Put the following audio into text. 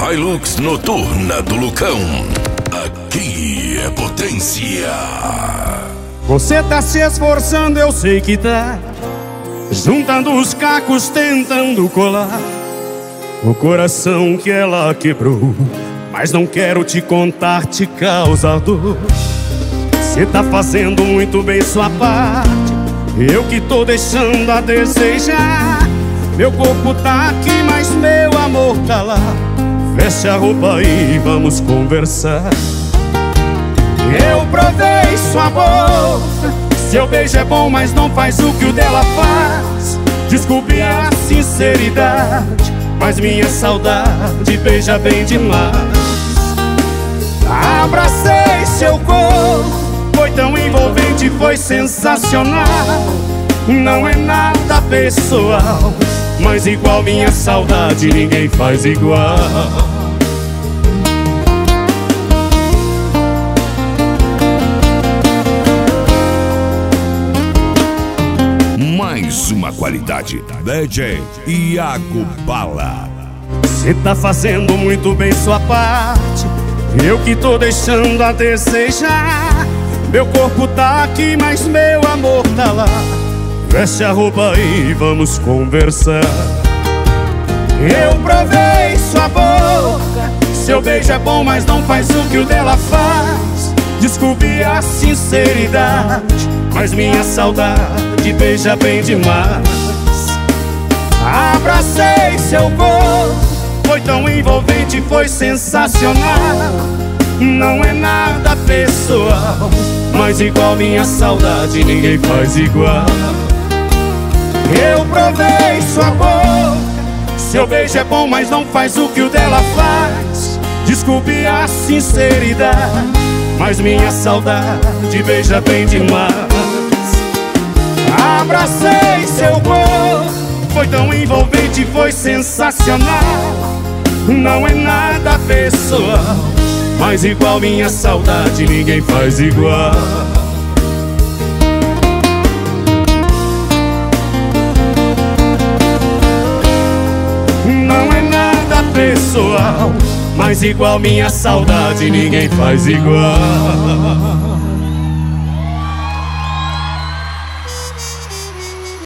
Hilux noturna do Lucão. Aqui é potência. Você tá se esforçando, eu sei que tá, juntando os cacos, tentando colar o coração que ela quebrou. Mas não quero te contar, te causar dor. Você tá fazendo muito bem sua parte, eu que tô deixando a desejar. Meu corpo tá aqui, mas meu amor tá lá. Feche a roupa e vamos conversar. Eu provei sua boca, seu beijo é bom, mas não faz o que o dela faz. Desculpe a sinceridade, mas minha saudade beija bem demais. Abracei seu corpo, foi tão envolvente, foi sensacional. Não é nada pessoal, mas igual minha saudade ninguém faz igual. Mais uma qualidade, DJ Iago Bala. Você tá fazendo muito bem sua parte, eu que tô deixando a desejar. Meu corpo tá aqui, mas meu amor tá lá. Feche a roupa e vamos conversar. Eu provei sua boca, seu beijo é bom, mas não faz o que o dela faz. Desculpe a sinceridade, mas minha saudade beija bem demais. Abracei seu corpo, foi tão envolvente, foi sensacional. Não é nada pessoal, mas igual minha saudade ninguém faz igual. Eu provei sua boca, seu beijo é bom, mas não faz o que o dela faz. Desculpe a sinceridade, mas minha saudade beija bem demais. Abracei seu corpo, foi tão envolvente, foi sensacional. Não é nada pessoal, mas igual minha saudade ninguém faz igual. Não é nada pessoal, mas igual minha saudade ninguém faz igual.